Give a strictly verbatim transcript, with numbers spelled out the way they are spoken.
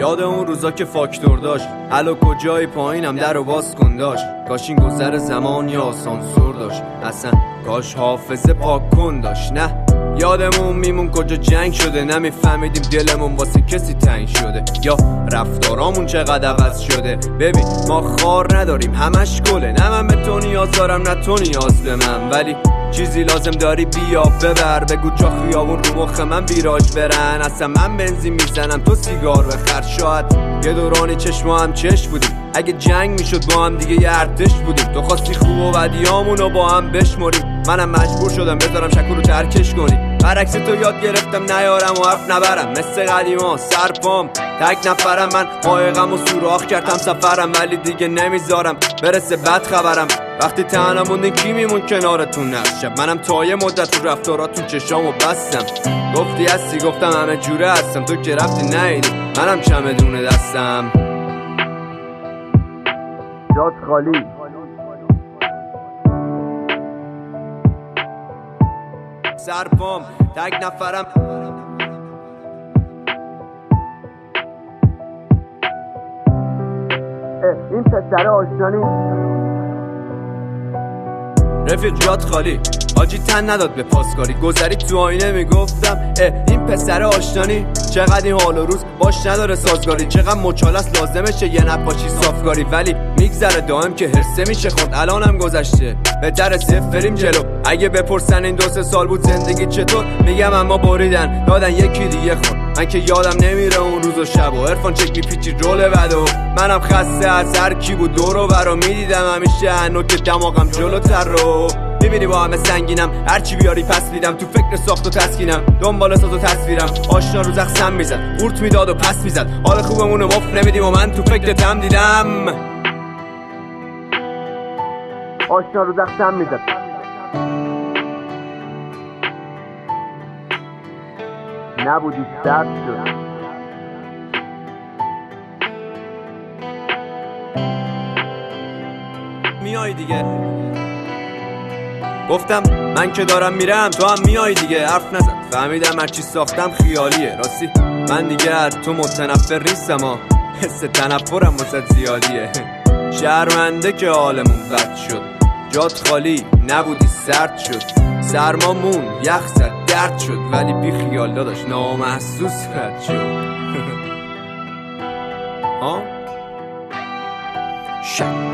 یاد اون روزا که فاکتور داشت الو کجای پایینم در رو باز کن داشت کاش این گذر زمان یا سانسور داشت اصلا کاش حافظه پاک کن داشت نه یادمون میمون کجا جنگ شده نمیفهمیدیم دلمون واسه کسی تنگ شده یا رفتارامون چقدر عوض شده ببین ما خار نداریم همش گله نه من به تو نیاز دارم نه تو نیاز به من ولی چیزی لازم داری بیا ببر بگو جا خیابون رو مخ من ویراج برن اصلا من بنزین میزنم تو سیگار بخر شاید یه دورانی چشما هم چش بودیم اگه جنگ میشد با هم دیگه یه ارتش بودیم تو خواستی خوب و بدیامونو با هم بشمریم منم مجبور شدم بذارم شکو رو ترکش کنی برعکس تو یاد گرفتم نیارم و حرف نبرم مثل قدیما سرپام تک نفرم من قایقم و سوراخ کردم سفرم ولی دیگه نمیذارم برسه بد خبرم وقتی تنها موندین کی میمون کنارتون نشب منم تا یه مدت رو رفتاراتون چشامو بستم گفتی هستی گفتم همه جوره هستم تو که رفتی نیدی منم چمدونه دستم جات خالی سرپام تک نفرم این پسر آشنانی رفیق جات خالی آجی تن نداد به پاسکاری گذری تو آینه میگفتم اه این پسر آشنانی چقدر این حال و روز باش نداره سازگاری چقدر مچالست لازمشه یه نپاشی صافگاری ولی میگذره دائم که حرسه میشه خود الانم گذشته بهتره صفر بریم جلو اگه بپرسن این دو سه سال بود زندگی چطور میگم اما بریدن دادن یکی دیگه خون من که یادم نمیره اون روز و شب و عرفان چک میپیچی رول بدو منم خسته از هر کی بود دور و برا میدیدم همیشه هنو که دماغم جلوتر رو میبینی با همه سنگینم هرچی بیاری پس میدم تو فکر ساخت و تسکینم دنبال ساز و تصویرم آشنا رو زخم میزد قورت میداد و پس میزد حال خوبمون رو مفت نمیدیم و من تو فکر تم دیدم آشنا رو زخم میزد نبودی درد شد میای دیگه گفتم من که دارم میرم تو هم میای دیگه حرف نزد فهمیدم هرچی ساختم خیالیه راستی من دیگه از تو متنفر نیستم ها حس تنفرم واسه زیادیه شرمنده که حالمون بد شد جات خالی نبودی سرد شد سرمامون یخ زد درد شد ولی بی خیال داداش نامحسوس رد شد ها شک